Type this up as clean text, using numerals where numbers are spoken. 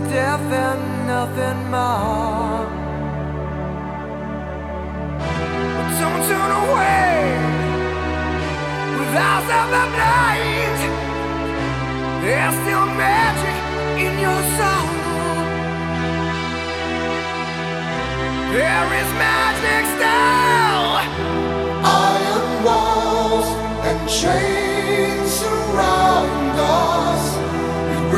death and nothing more. But don't turn away with eyes of the blind. There's still magic in your soul. There is magic still.